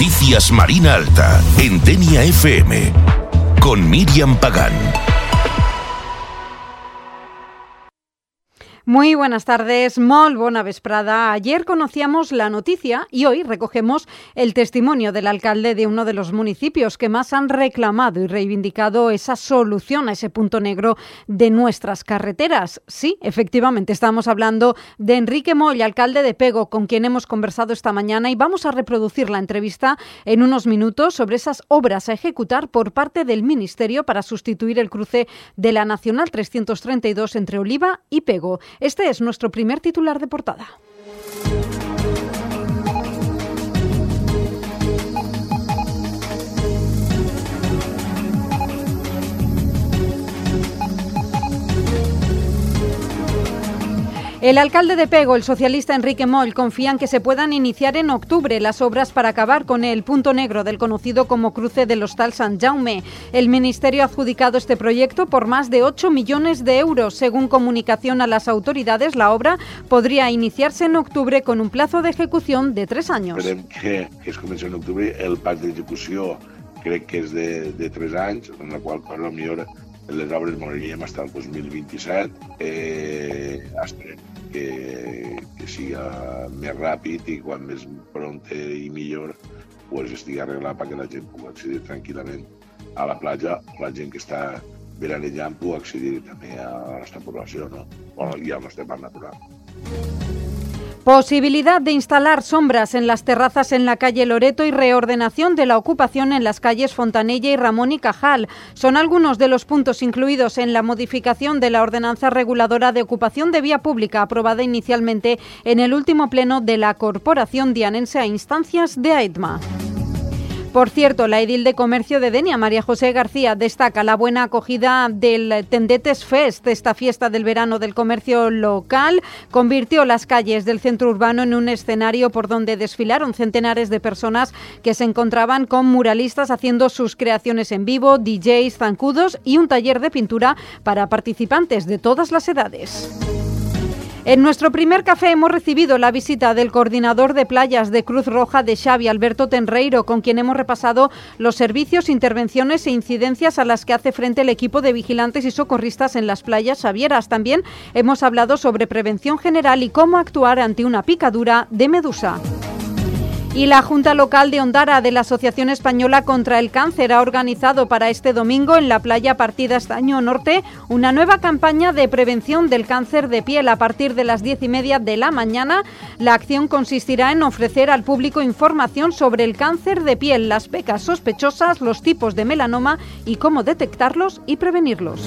Noticias Marina Alta, en Denia FM, con Miriam Pagán. Muy buenas tardes, molt bona vesprada. Ayer conocíamos la noticia y hoy recogemos el testimonio del alcalde de uno de los municipios que más han reclamado y reivindicado esa solución a ese punto negro de nuestras carreteras. Sí, efectivamente, estamos hablando de Enrique Moll, alcalde de Pego, con quien hemos conversado esta mañana, y vamos a reproducir la entrevista en unos minutos sobre esas obras a ejecutar por parte del Ministerio para sustituir el cruce de la Nacional 332 entre Oliva y Pego. Este es nuestro primer titular de portada. El alcalde de Pego, el socialista Enrique Moll, confía en que se puedan iniciar en octubre las obras para acabar con el punto negro del conocido como cruce del Hostal Sant Jaume. El Ministerio ha adjudicado este proyecto por más de 8 millones de euros. Según comunicación a las autoridades, la obra podría iniciarse en octubre con un plazo de ejecución de 3 años. Esperem que es comenci en octubre. El pacte d'execució crec que és de 3 anys, en la qual cosa millor les obres morirem fins al 2027. Esperem que siga més ràpid i quan més pronte i millor pues estigui arreglat perquè la gent pugui accedir tranquil·lament a la platja, la gent que està veranejant pugui accedir també a la nostra població, no? I al nostre parc natural. Posibilidad de instalar sombras en las terrazas en la calle Loreto y reordenación de la ocupación en las calles Fontanella y Ramón y Cajal. Son algunos de los puntos incluidos en la modificación de la ordenanza reguladora de ocupación de vía pública aprobada inicialmente en el último pleno de la Corporación Dianense a instancias de AEDMA. Por cierto, la edil de Comercio de Denia, María José García, destaca la buena acogida del Tendetes Fest, esta fiesta del verano del comercio local. Convirtió las calles del centro urbano en un escenario por donde desfilaron centenares de personas que se encontraban con muralistas haciendo sus creaciones en vivo, DJs, zancudos y un taller de pintura para participantes de todas las edades. En nuestro primer café hemos recibido la visita del coordinador de playas de Cruz Roja de Xavi, Alberto Tenreiro, con quien hemos repasado los servicios, intervenciones e incidencias a las que hace frente el equipo de vigilantes y socorristas en las playas xavieras. También hemos hablado sobre prevención general y cómo actuar ante una picadura de medusa. Y la Junta Local de Ondara de la Asociación Española contra el Cáncer ha organizado para este domingo en la playa Partida Estaño Norte una nueva campaña de prevención del cáncer de piel a partir de las 10:30 de la mañana. La acción consistirá en ofrecer al público información sobre el cáncer de piel, las pecas sospechosas, los tipos de melanoma y cómo detectarlos y prevenirlos.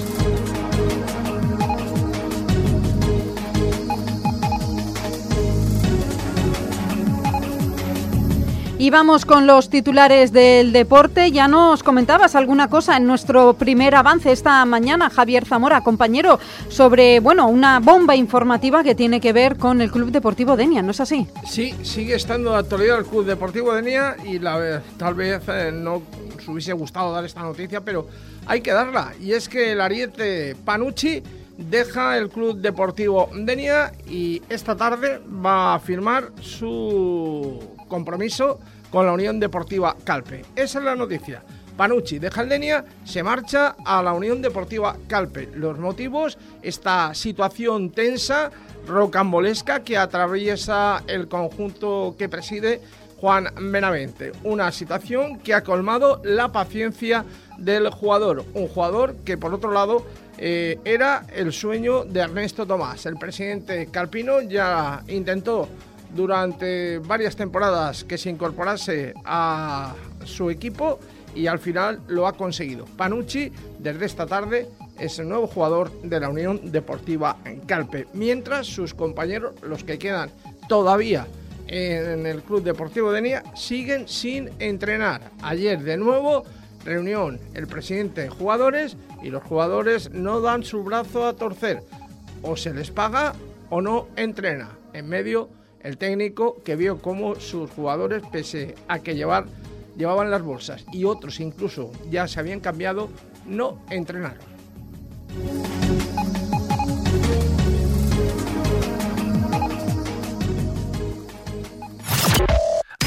Y vamos con los titulares del deporte. Ya nos comentabas alguna cosa en nuestro primer avance esta mañana, Javier Zamora, compañero, sobre una bomba informativa que tiene que ver con el Club Deportivo Denia, ¿no es así? Sí, sigue estando de actualidad el Club Deportivo Denia y tal vez no os hubiese gustado dar esta noticia, pero hay que darla. Y es que el ariete Panucci deja el Club Deportivo Denia y esta tarde va a firmar su compromiso con la Unión Deportiva Calpe. Esa es la noticia. Panucci deja el Denia, se marcha a la Unión Deportiva Calpe. Los motivos, esta situación tensa, rocambolesca que atraviesa el conjunto que preside Juan Benavente. Una situación que ha colmado la paciencia del jugador. Un jugador que, por otro lado, era el sueño de Ernesto Tomás. El presidente calpino ya intentó durante varias temporadas que se incorporase a su equipo y al final lo ha conseguido. Panucci, desde esta tarde, es el nuevo jugador de la Unión Deportiva Calpe, mientras sus compañeros, los que quedan todavía en el Club Deportivo Denia, siguen sin entrenar. Ayer, de nuevo, reunión el presidente de jugadores y los jugadores no dan su brazo a torcer. O se les paga o no entrena. En medio, el técnico que vio cómo sus jugadores, pese a que llevaban las bolsas y otros incluso ya se habían cambiado, no entrenaron.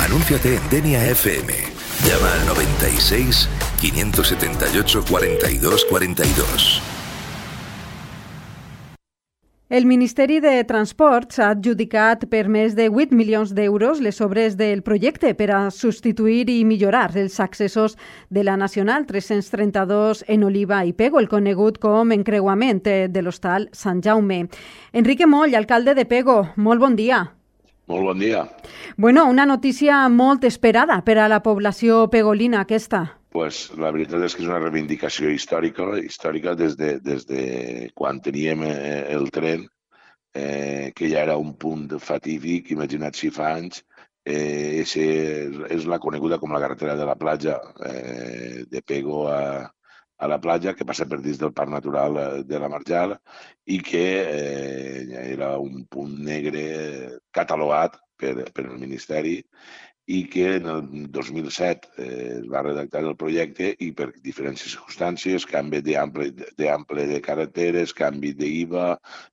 Anúnciate en Denia FM. Llama al 96 578 42 42. El Ministeri de Transports ha adjudicat per més de 8 milions d'euros les obres del projecte per a substituir i millorar els accessos de la Nacional 332 en Oliva i Pego, el conegut com encreuament de l'Hostal Sant Jaume. Enrique Moll, alcalde de Pego, molt bon dia. Molt bon dia. Bueno, una notícia molt esperada per a la població pegolina aquesta. Pues la veritat és que és una reivindicació històrica des de quan teníem el tren, que ja era un punt fatídic, imagina't si fa anys. És la coneguda com la carretera de la platja, de Pego a la platja, que passa per dins del Parc Natural de la Marjal i que era un punt negre catalogat per el Ministeri, i que en el 2007 es va redactar el projecte i per diferents circumstàncies, canvi d'ample de carreteres, canvi d'IVA,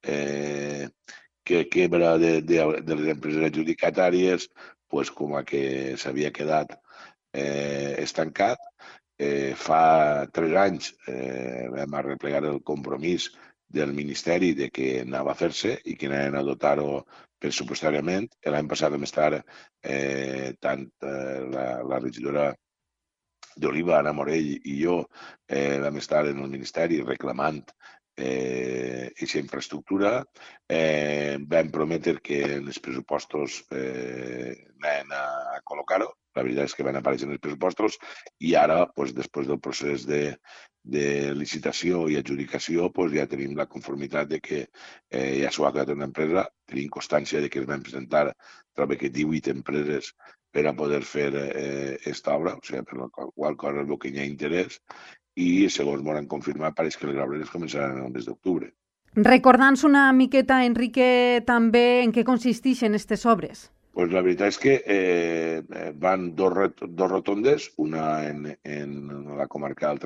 quebra de les empreses adjudicatàries, pues, com a que s'havia quedat estancat. Fa 3 anys vam arreplegar el compromís del Ministeri de que anava a fer-se i que anaven a dotar-ho pressupostàriament. L'any passat vam estar, tant la regidora d'Oliva, Anna Morell, i jo, vam estar en el Ministeri reclamant aquesta infraestructura. Vam prometre que en els pressupostos anaven a col·locar-ho. La veritat és que van aparèixer en els pressupostos i ara, després del procés de licitació i adjudicació, ja tenim la conformitat de que ja s'ho ha quedat una empresa. Tenim constància de que es van presentar, trobo que 18 empreses per a poder fer aquesta obra, o sigui, per la qual cosa es veu que hi ha interès, i segons m'ho han confirmat, pareix que les obres començaran el mes d'octubre. Recordant-nos una miqueta, Enrique, també en què consisteixen aquestes obres. Pues la veritat és que van dos rotondes, una en la comarcal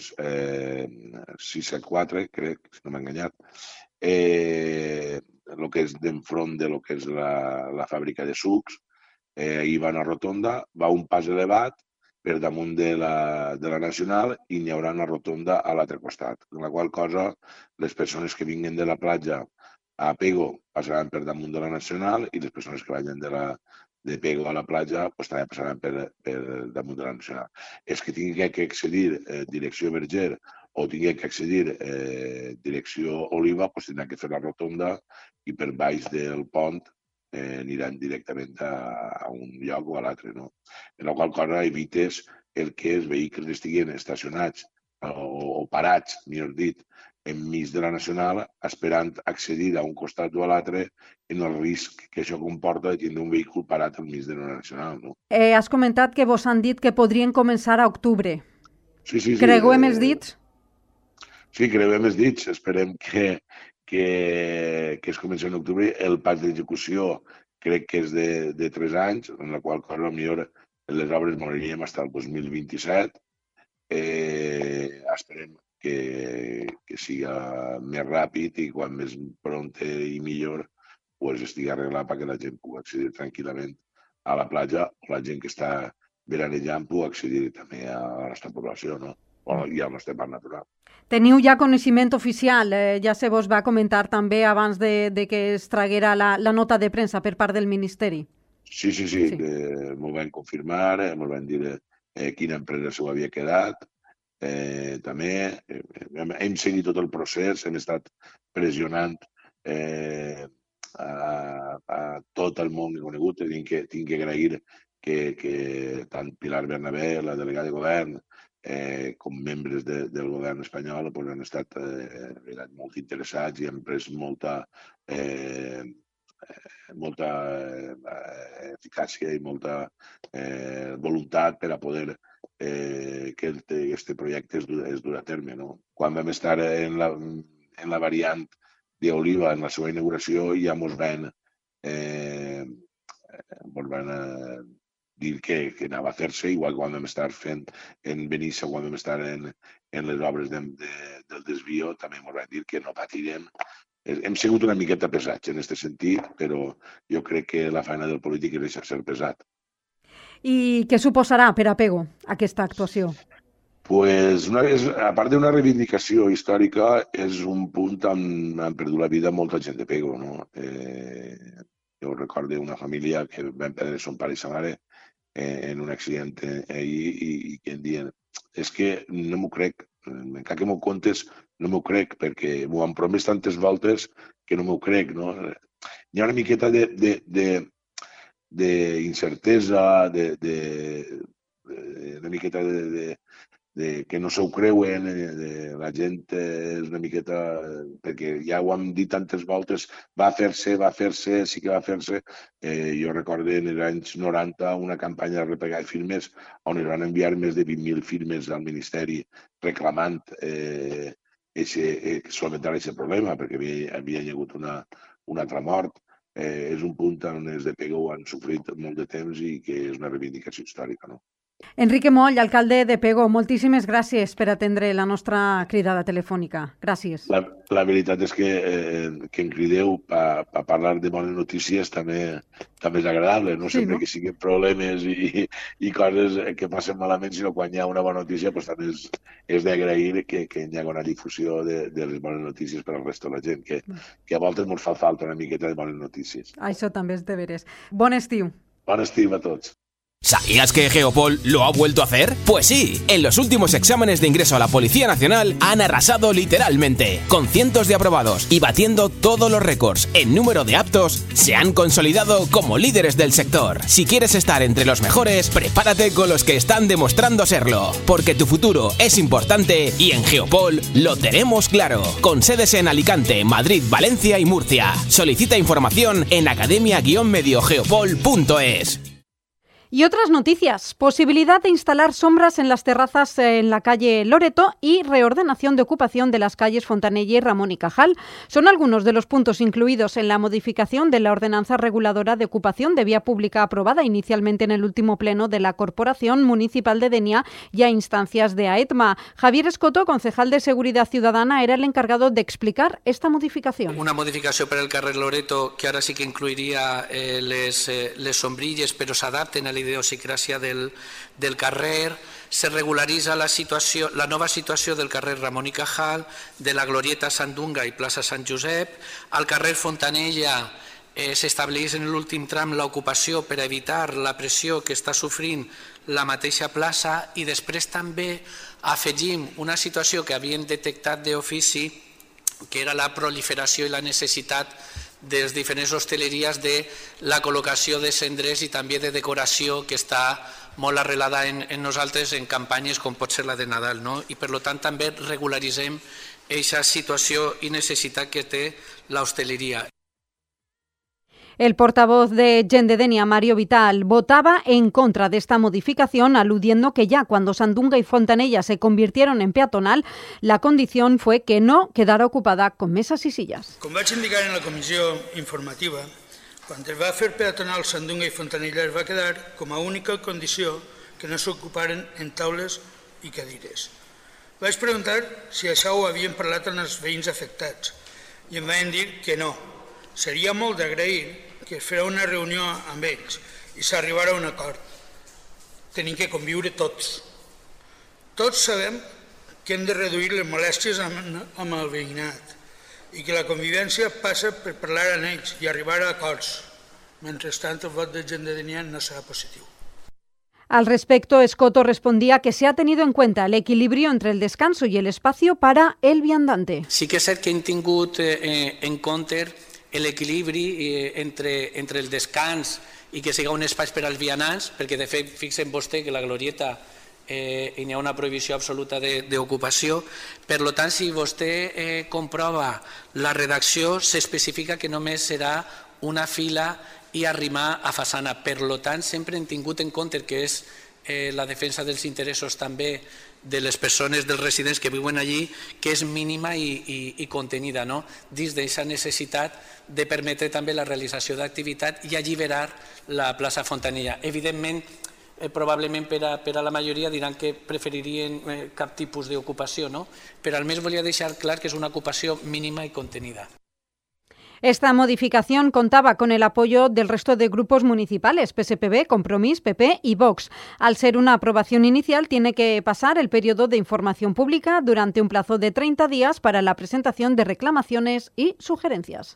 674, crec, si no m'he enganyat, el que és d'enfront de lo que és la fàbrica de sucs. Hi va una rotonda, va un pas elevat per damunt de la Nacional i n'hi haurà una rotonda a l'altre costat, amb la qual cosa les persones que vinguin de la platja a Pego passaran per damunt de la Nacional i les persones que vagin de Pego a la platja també passaran per damunt de la Nacional. Els que tinguin que accedir direcció Verger o tinguin que accedir direcció Oliva tindran que fer la rotonda i per baix del pont aniran directament a un lloc o a l'altre. En la qual cosa evites el que els vehicles estiguin estacionats o parats, millor dit, enmig de la Nacional, esperant accedir a un costat o a l'altre en el risc que això comporta de tindre un vehícul parat enmig de la Nacional. Has comentat que vos han dit que podrien començar a octubre. Sí. Creuem els dits? Sí, creuem els dits. Esperem que es comenci en octubre. El pas d'execució crec que és de 3 anys, en la qual cosa millor les obres moriríem fins al 2027. Esperem que siga més ràpid i quan més pront i millor estigui arreglat perquè la gent pugui accedir tranquil·lament a la platja o la gent que està veranejant pugui accedir també a la nostra població, i al nostre parc natural. Teniu ja coneixement oficial, ja se vos va comentar també abans de que es traguera la nota de premsa per part del Ministeri. Sí. M'ho van confirmar, m'ho van dir quina empresa s'ho havia quedat. També hem seguit tot el procés, hem estat pressionant a tot el món conegut. Tinc que agrair que tant Pilar Bernabé, la delegada de govern, com membres del govern espanyol han estat molt interessats i han pres molta eficàcia i molta voluntat per a poder que aquest projecte es dur a terme. Quan vam estar en la variant d'Oliva, en la seva inauguració, ja ens van dir que anava a fer-se, igual que quan vam estar fent en Benissa, quan vam estar en les obres del desvio, també ens van dir que no patirem. Hem sigut una miqueta pesats en aquest sentit, però jo crec que la feina del polític és deixar ser pesat. I què suposarà per a Pego aquesta actuació? Pues a part d'una reivindicació històrica, és un punt on han perdut la vida molta gent de Pego, no? Jo recordo una família que van perdre son pare i sa mare en un accident ahir i que em diuen és que no m'ho crec, encara que m'ho contes, no m'ho crec, perquè m'ho han promès tantes voltes que no m'ho crec, no? Hi ha una miqueta d'incertesa, una miqueta que no s'ho creuen, la gent és una miqueta, perquè ja ho hem dit tantes voltes, va fer-se, sí que va fer-se. Jo recordo en els anys 90 una campanya de replegar firmes on es van enviar més de 20.000 firmes al Ministeri reclamant solventar aquest problema, perquè havia hagut una altra mort. És un punt on els de Pego han sofrit molt de temps i que és una reivindicació històrica, no? Enrique Moll, alcalde de Pego, moltíssimes gràcies per atendre la nostra cridada telefònica. Gràcies. La veritat és que em crideu per parlar de bones notícies també és agradable. No sempre que siguin problemes i coses que passen malament, sinó quan hi ha una bona notícia, doncs també és d'agrair que hi hagi una difusió de les bones notícies per al resto de la gent, que a voltes ens fa falta una miqueta de bones notícies. Això també és de veres. Bon estiu. Bon estiu a tots. ¿Sabías que Geopol lo ha vuelto a hacer? Pues sí, en los últimos exámenes de ingreso a la Policía Nacional han arrasado literalmente. Con cientos de aprobados y batiendo todos los récords en número de aptos, se han consolidado como líderes del sector. Si quieres estar entre los mejores, prepárate con los que están demostrando serlo, porque tu futuro es importante y en Geopol lo tenemos claro. Con sedes en Alicante, Madrid, Valencia y Murcia. Solicita información en academia-mediogeopol.es. Y otras noticias, posibilidad de instalar sombras en las terrazas en la calle Loreto y reordenación de ocupación de las calles Fontanella y Ramón y Cajal. Son algunos de los puntos incluidos en la modificación de la ordenanza reguladora de ocupación de vía pública aprobada inicialmente en el último pleno de la Corporación Municipal de Denia y a instancias de AETMA. Javier Escoto, concejal de Seguridad Ciudadana, era el encargado de explicar esta modificación. Una modificació per al carrer Loreto que ara sí que incluiria les sombrilles, però s'adapten a la idiosincràsia del carrer. Se regularitza la nova situació del carrer Ramon i Cajal, de la Glorieta Sant Dunga i plaça Sant Josep. Al carrer Fontanella s'estableix en l'últim tram l'ocupació per evitar la pressió que està sofrint la mateixa plaça, i després també afegim una situació que havíem detectat d'ofici, que era la proliferació i la necessitat de les diferents hosteleries de la col·locació de cendres i també de decoració, que està molt arrelada en nosaltres en campanyes com pot ser la de Nadal, no? I per tant també regularitzem aquesta situació i necessitat que té l'hostaleria. El portavoz de Gent de Denia, Mario Vital, votaba en contra de esta modificación, aludiendo que ya cuando Sandunga y Fontanella se convirtieron en peatonal, la condición fue que no quedara ocupada con mesas y sillas. Com vaig indicar en la comissió informativa, quan es va fer peatonal Sandunga i Fontanella es va quedar com a única condició que no s'ocuparen en taules i cadires. Vaig preguntar si això ho havien parlat amb els veïns afectats i em van dir que no. Seria molt d'agrair que es farà una reunió amb ells i s'arribarà a un acord. Tenim que conviure tots. Tots sabem que hem de reduir les molèsties amb el veïnat i que la convivència passa per parlar amb ells i arribar a acords. Mentrestant, el vot de Gent de Denia no serà positiu. Al respecto, Escoto respondía que se ha tenido en cuenta el equilibrio entre el descanso y el espacio para el viandante. Sí que és cert que hem tingut en compte l'equilibri entre el descans i que sigui un espai per als vianants, perquè de fet fixen vostè que la Glorieta hi ha una prohibició absoluta d'ocupació. Per tant, si vostè comprova la redacció, s'especifica que només serà una fila i arrimar a façana. Per tant, sempre hem tingut en compte que és la defensa dels interessos també de les persones, dels residents que viuen allí, que és mínima i contenida, no? Dins d'aquesta necessitat de permetre també la realització d'activitat i alliberar la plaça Fontanella. Evidentment, probablement per a la majoria diran que preferirien cap tipus d'ocupació, no? Però almenys volia deixar clar que és una ocupació mínima i contenida. Esta modificación contaba con el apoyo del resto de grupos municipales, PSPB, Compromís, PP y Vox. Al ser una aprobación inicial, tiene que pasar el periodo de información pública durante un plazo de 30 días para la presentación de reclamaciones y sugerencias.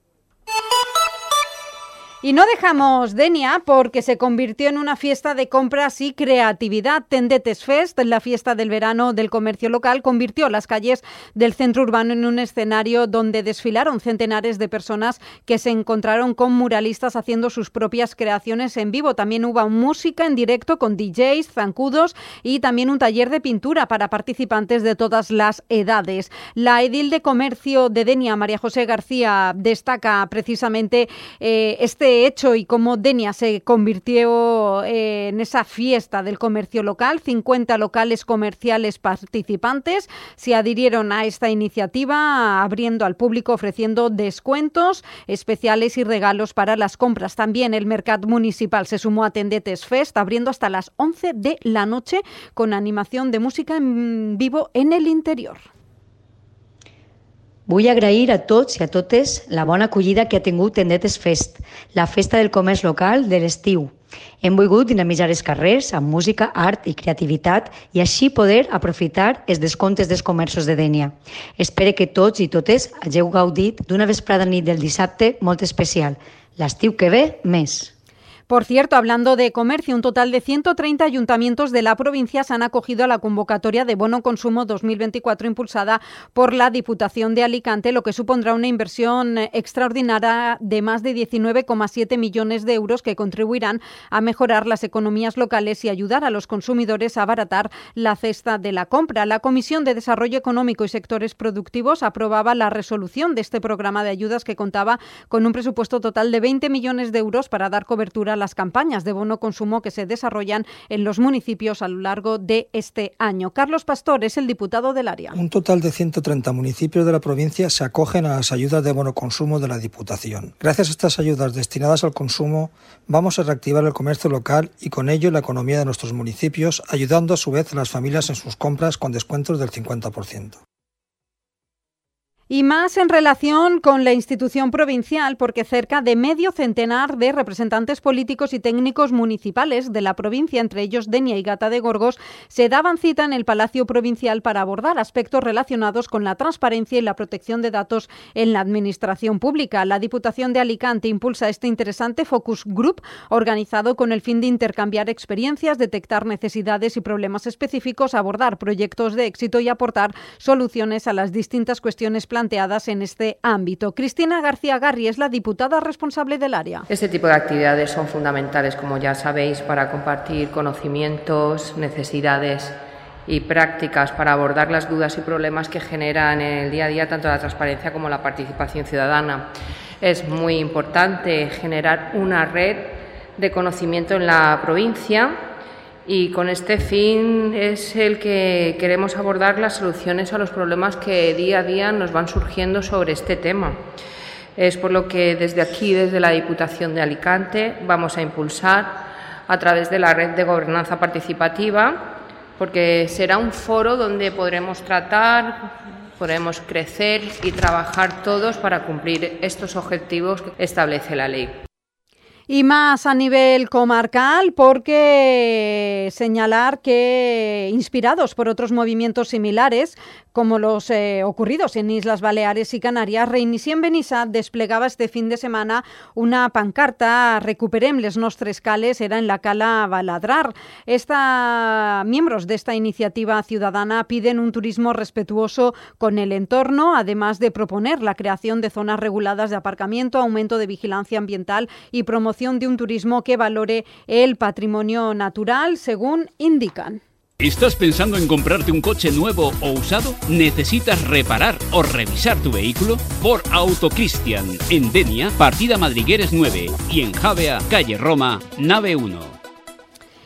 Y no dejamos Denia porque se convirtió en una fiesta de compras y creatividad. Tendetes Fest, la fiesta del verano del comercio local, convirtió las calles del centro urbano en un escenario donde desfilaron centenares de personas que se encontraron con muralistas haciendo sus propias creaciones en vivo. También hubo música en directo con DJs, zancudos y también un taller de pintura para participantes de todas las edades. La edil de comercio de Denia, María José García, destaca precisamente este hecho y cómo Denia se convirtió en esa fiesta del comercio local. 50 locales comerciales participantes se adhirieron a esta iniciativa, abriendo al público, ofreciendo descuentos especiales y regalos para las compras. También el Mercat Municipal se sumó a Tendetes Fest, abriendo hasta las 11 de la noche con animación de música en vivo en el interior. Vull agrair a tots i a totes la bona acollida que ha tingut Tendetes Fest, la festa del comerç local de l'estiu. Hem volgut dinamitzar els carrers amb música, art i creativitat i així poder aprofitar els descomptes dels comerços de Denia. Espero que tots i totes hagueu gaudit d'una vesprada nit del dissabte molt especial. L'estiu que ve, més. Por cierto, hablando de comercio, un total de 130 ayuntamientos de la provincia se han acogido a la convocatoria de Bono Consumo 2024 impulsada por la Diputación de Alicante, lo que supondrá una inversión extraordinaria de más de 19,7 millones de euros que contribuirán a mejorar las economías locales y ayudar a los consumidores a abaratar la cesta de la compra. La Comisión de Desarrollo Económico y Sectores Productivos aprobaba la resolución de este programa de ayudas que contaba con un presupuesto total de 20 millones de euros para dar cobertura a las campañas de bono consumo que se desarrollan en los municipios a lo largo de este año. Carlos Pastor es el diputado del área. Un total de 130 municipios de la provincia se acogen a las ayudas de bono consumo de la Diputación. Gracias a estas ayudas destinadas al consumo, vamos a reactivar el comercio local y con ello la economía de nuestros municipios, ayudando a su vez a las familias en sus compras con descuentos del 50%. Y más en relación con la institución provincial, porque cerca de medio centenar de representantes políticos y técnicos municipales de la provincia, entre ellos Denia y Gata de Gorgos, se daban cita en el Palacio Provincial para abordar aspectos relacionados con la transparencia y la protección de datos en la administración pública. La Diputación de Alicante impulsa este interesante Focus Group, organizado con el fin de intercambiar experiencias, detectar necesidades y problemas específicos, abordar proyectos de éxito y aportar soluciones a las distintas cuestiones planteadas en este ámbito. Cristina García Garri es la diputada responsable del área. Este tipo de actividades son fundamentales, como ya sabéis, para compartir conocimientos, necesidades y prácticas para abordar las dudas y problemas que generan en el día a día tanto la transparencia como la participación ciudadana. Es muy importante generar una red de conocimiento en la provincia y con este fin es el que queremos abordar las soluciones a los problemas que día a día nos van surgiendo sobre este tema. Es por lo que desde aquí, desde la Diputación de Alicante, vamos a impulsar a través de la red de gobernanza participativa, porque será un foro donde podremos tratar, podremos crecer y trabajar todos para cumplir estos objetivos que establece la ley. Y más a nivel comarcal, porque señalar que, inspirados por otros movimientos similares, como los ocurridos en Islas Baleares y Canarias, Reinicien Benissat desplegaba este fin de semana una pancarta «Recuperem les nostres cales», era en la cala Baladrar. Miembros de esta iniciativa ciudadana piden un turismo respetuoso con el entorno, además de proponer la creación de zonas reguladas de aparcamiento, aumento de vigilancia ambiental y promoción de un turismo que valore el patrimonio natural, según indican. ¿Estás pensando en comprarte un coche nuevo o usado? ¿Necesitas reparar o revisar tu vehículo? Por Autocristian, en Denia, partida Madrigueres 9 y en Javea, calle Roma, nave 1.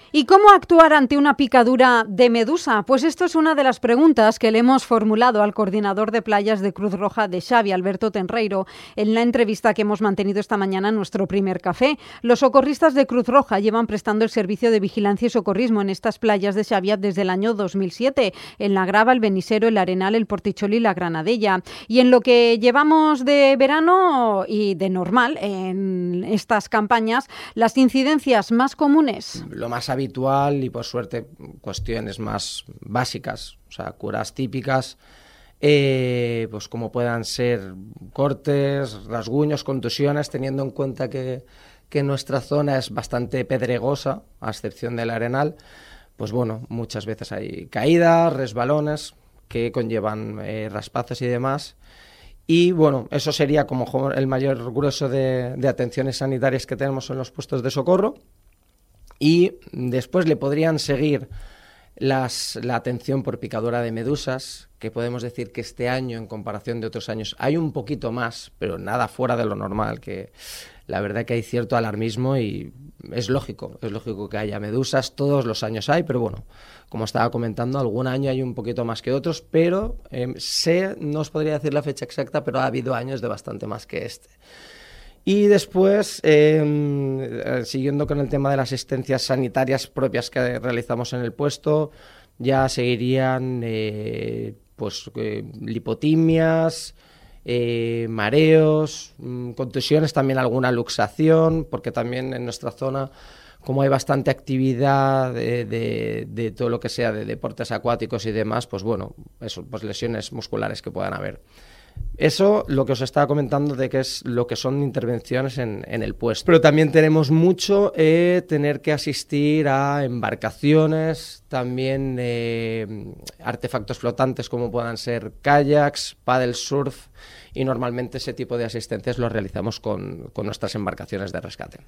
¿Y cómo actuar ante una picadura de medusa? Pues esto es una de las preguntas que le hemos formulado al coordinador de playas de Cruz Roja de Xavi, Alberto Tenreiro, en la entrevista que hemos mantenido esta mañana en nuestro primer café. Los socorristas de Cruz Roja llevan prestando el servicio de vigilancia y socorrismo en estas playas de Xavia desde el año 2007, en La Grava, el Benisero, el Arenal, el Porticholi y la Granadella. Y en lo que llevamos de verano y de normal en estas campañas, las incidencias más comunes. Lo más habitual y por suerte cuestiones más básicas, o sea, curas típicas, pues como puedan ser cortes, rasguños, contusiones, teniendo en cuenta que nuestra zona es bastante pedregosa, a excepción del Arenal, pues bueno, muchas veces hay caídas, resbalones que conllevan raspazos y demás. Y bueno, eso sería como el mayor grueso de atenciones sanitarias que tenemos en los puestos de socorro. Y después le podrían seguir la atención por picadura de medusas, que podemos decir que este año, en comparación de otros años, hay un poquito más, pero nada fuera de lo normal, que la verdad que hay cierto alarmismo y es lógico que haya medusas, todos los años hay, pero bueno, como estaba comentando, algún año hay un poquito más que otros, pero no os podría decir la fecha exacta, pero ha habido años de bastante más que este. Y después, siguiendo con el tema de las asistencias sanitarias propias que realizamos en el puesto, ya seguirían lipotimias, mareos, contusiones, también alguna luxación, porque también en nuestra zona, como hay bastante actividad de todo lo que sea de deportes acuáticos y demás, pues bueno, eso, pues lesiones musculares que puedan haber. Eso, lo que os estaba comentando de que es lo que son intervenciones en el puesto. Pero también tenemos mucho tener que asistir a embarcaciones, también artefactos flotantes como puedan ser kayaks, paddle surf, y normalmente ese tipo de asistencias los realizamos con nuestras embarcaciones de rescate.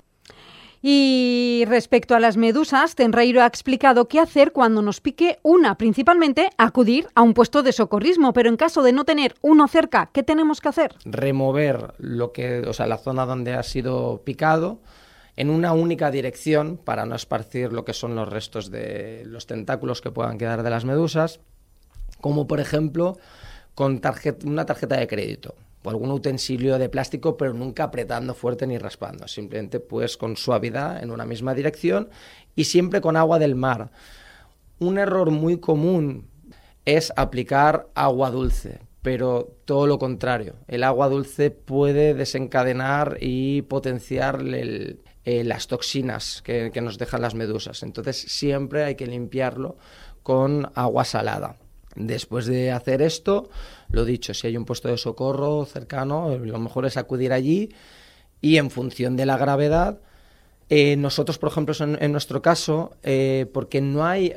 Y respecto a las medusas, Tenreiro ha explicado qué hacer cuando nos pique una, principalmente acudir a un puesto de socorrismo, pero en caso de no tener uno cerca, ¿qué tenemos que hacer? Remover la zona donde ha sido picado en una única dirección para no esparcir lo que son los restos de los tentáculos que puedan quedar de las medusas, como por ejemplo con una tarjeta de crédito o algún utensilio de plástico, pero nunca apretando fuerte ni raspando, simplemente pues con suavidad en una misma dirección y siempre con agua del mar. Un error muy común es aplicar agua dulce, pero todo lo contrario. El agua dulce puede desencadenar y potenciar las toxinas que nos dejan las medusas. Entonces siempre hay que limpiarlo con agua salada. Después de hacer esto, lo dicho, si hay un puesto de socorro cercano, lo mejor es acudir allí y en función de la gravedad, nosotros, por ejemplo, en nuestro caso, porque no hay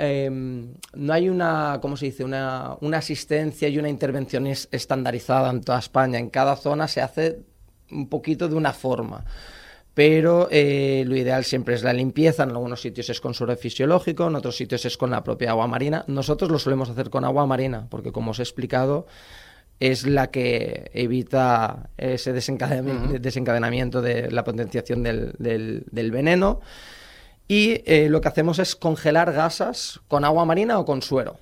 una, ¿cómo se dice?, una asistencia y una intervención estandarizada en toda España. En cada zona se hace un poquito de una forma. Pero lo ideal siempre es la limpieza. En algunos sitios es con suero fisiológico, en otros sitios es con la propia agua marina. Nosotros lo solemos hacer con agua marina, porque como os he explicado, es la que evita ese desencadenamiento de la potenciación del veneno. Y lo que hacemos es congelar gasas con agua marina o con suero.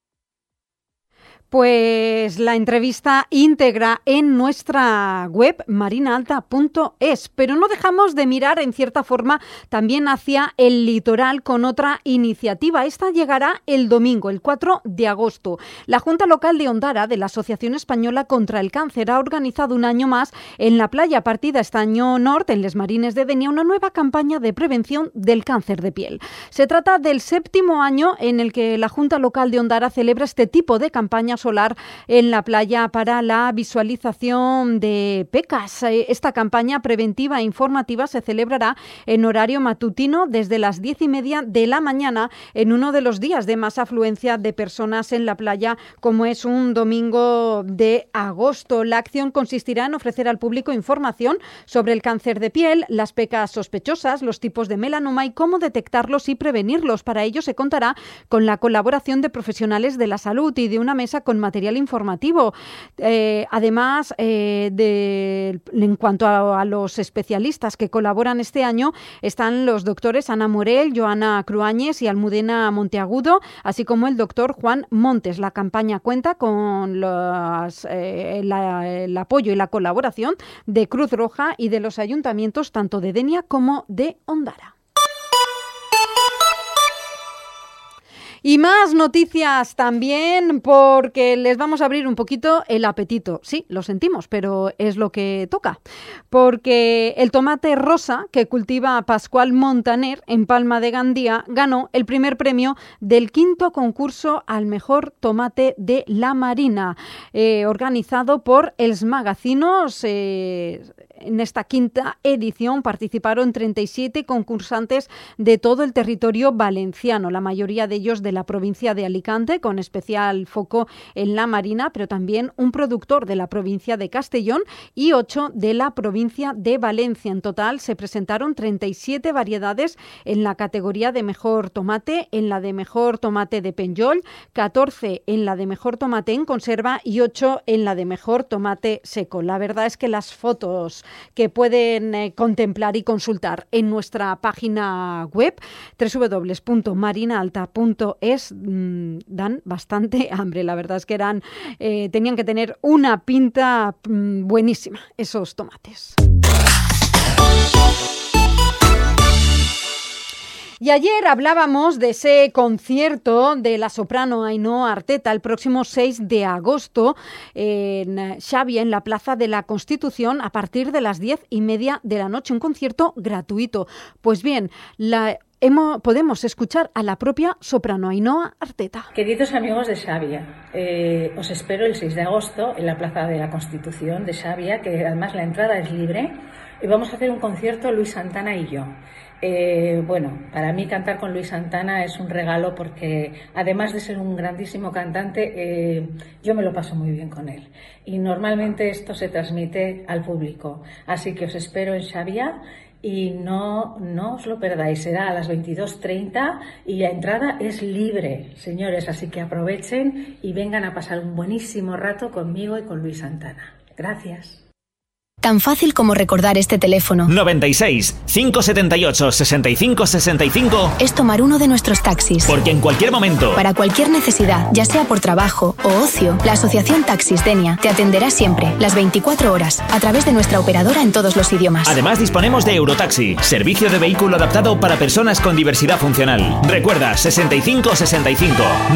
Pues la entrevista íntegra en nuestra web marinaalta.es, pero no dejamos de mirar en cierta forma también hacia el litoral con otra iniciativa. Esta llegará el domingo, el 4 de agosto. La Junta Local de Ondara de la Asociación Española contra el Cáncer ha organizado un año más en la playa Partida Estaño Nord, en Les Marines de Denia, una nueva campaña de prevención del cáncer de piel. Se trata del 7º año en el que la Junta Local de Ondara celebra este tipo de campaña solar en la playa para la visualización de pecas. Esta campaña preventiva e informativa se celebrará en horario matutino desde las 10:30 de la mañana en uno de los días de más afluencia de personas en la playa, como es un domingo de agosto. La acción consistirá en ofrecer al público información sobre el cáncer de piel, las pecas sospechosas, los tipos de melanoma y cómo detectarlos y prevenirlos. Para ello se contará con la colaboración de profesionales de la salud y de una mesa con material informativo. Además, en cuanto a los especialistas que colaboran este año, están los doctores Ana Morell, Joana Cruañes y Almudena Monteagudo, así como el doctor Juan Montes. La campaña cuenta con el apoyo y la colaboración de Cruz Roja y de los ayuntamientos tanto de Denia como de Ondara. Y más noticias también, porque les vamos a abrir un poquito el apetito. Sí, lo sentimos, pero es lo que toca. Porque el tomate rosa que cultiva Pascual Montaner en Palma de Gandía ganó el primer premio del 5º concurso al mejor tomate de la Marina, organizado por Els Magazinos. En esta 5ª edición participaron 37 concursantes de todo el territorio valenciano, la mayoría de ellos de la provincia de Alicante, con especial foco en la Marina, pero también un productor de la provincia de Castellón y 8 de la provincia de Valencia. En total se presentaron 37 variedades en la categoría de mejor tomate, en la de mejor tomate de Penyol, 14 en la de mejor tomate en conserva y 8 en la de mejor tomate seco. La verdad es que las fotos que pueden contemplar y consultar en nuestra página web www.marinaalta.es dan bastante hambre. La verdad es que tenían que tener una pinta buenísima esos tomates. Y ayer hablábamos de ese concierto de la soprano Ainhoa Arteta el próximo 6 de agosto en Xàbia, en la Plaza de la Constitución, a partir de las 10:30 de la noche. Un concierto gratuito. Pues bien, podemos escuchar a la propia soprano Ainhoa Arteta. Queridos amigos de Xàbia, os espero el 6 de agosto en la Plaza de la Constitución de Xàbia, que además la entrada es libre, y vamos a hacer un concierto Luis Santana y yo. Bueno, para mí cantar con Luis Santana es un regalo porque además de ser un grandísimo cantante, yo me lo paso muy bien con él. Y normalmente esto se transmite al público. Así que os espero en Xàbia y no os lo perdáis. Será a las 22:30 y la entrada es libre, señores. Así que aprovechen y vengan a pasar un buenísimo rato conmigo y con Luis Santana. Gracias. Tan fácil como recordar este teléfono. 96 578 65 65 es tomar uno de nuestros taxis. Porque en cualquier momento, para cualquier necesidad, ya sea por trabajo o ocio, la Asociación Taxis Denia te atenderá siempre, las 24 horas, a través de nuestra operadora en todos los idiomas. Además disponemos de Eurotaxi, servicio de vehículo adaptado para personas con diversidad funcional. Recuerda, 65 65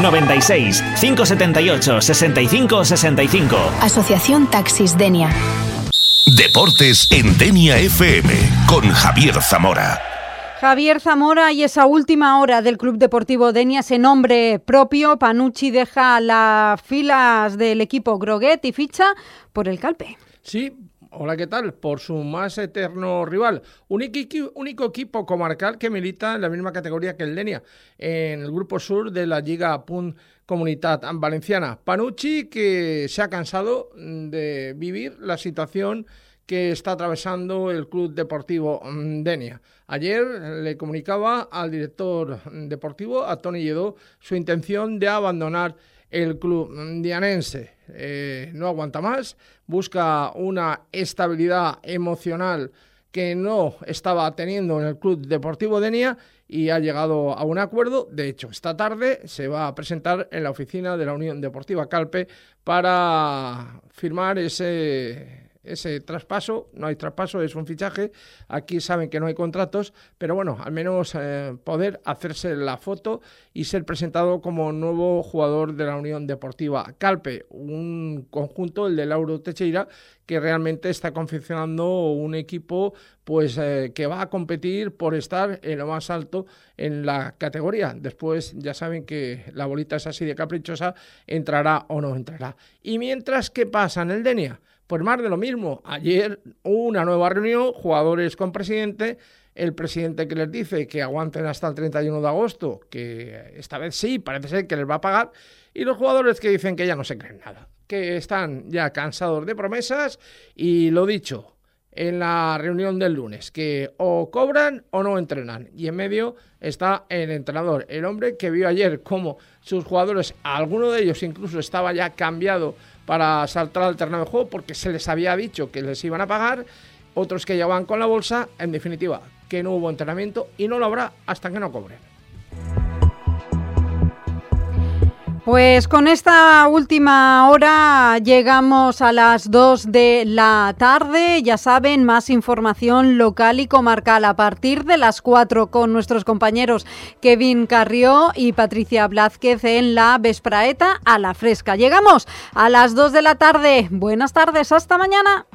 96 578 65 65. Asociación Taxis Denia. Deportes en Denia FM con Javier Zamora. Javier Zamora y esa última hora del Club Deportivo Denia, ese nombre propio. Panucci deja las filas del equipo Groguet y ficha por el Calpe. Sí. Hola, ¿qué tal? Por su más eterno rival. Único equipo comarcal que milita en la misma categoría que el Denia, en el grupo sur de la Lliga Punt Comunitat Valenciana. Panucci, que se ha cansado de vivir la situación que está atravesando el Club Deportivo Denia. Ayer le comunicaba al director deportivo, a Toni Lledó, su intención de abandonar el club dianense. No aguanta más, busca una estabilidad emocional que no estaba teniendo en el Club Deportivo Denia y ha llegado a un acuerdo. De hecho, esta tarde se va a presentar en la oficina de la Unión Deportiva Calpe para firmar ese traspaso. No hay traspaso, es un fichaje. Aquí saben que no hay contratos, pero bueno, al menos poder hacerse la foto y ser presentado como nuevo jugador de la Unión Deportiva Calpe, un conjunto, el de Lauro Teixeira, que realmente está confeccionando un equipo pues que va a competir por estar en lo más alto en la categoría. Después ya saben que la bolita es así de caprichosa, entrará o no entrará. Y mientras, ¿qué pasa en el Denia? Pues más de lo mismo. Ayer una nueva reunión, jugadores con presidente, el presidente que les dice que aguanten hasta el 31 de agosto, que esta vez sí, parece ser que les va a pagar, y los jugadores que dicen que ya no se creen nada, que están ya cansados de promesas y lo dicho, en la reunión del lunes, que o cobran o no entrenan, y en medio está el entrenador, el hombre que vio ayer cómo sus jugadores, alguno de ellos incluso estaba ya cambiado para saltar al terreno de juego porque se les había dicho que les iban a pagar, otros que ya van con la bolsa, en definitiva, que no hubo entrenamiento y no lo habrá hasta que no cobren. Pues con esta última hora llegamos a las 2 de la tarde. Ya saben, más información local y comarcal a partir de las 4 con nuestros compañeros Kevin Carrió y Patricia Blázquez en la Vespraeta a la Fresca. Llegamos a las 2 de la tarde. Buenas tardes, hasta mañana.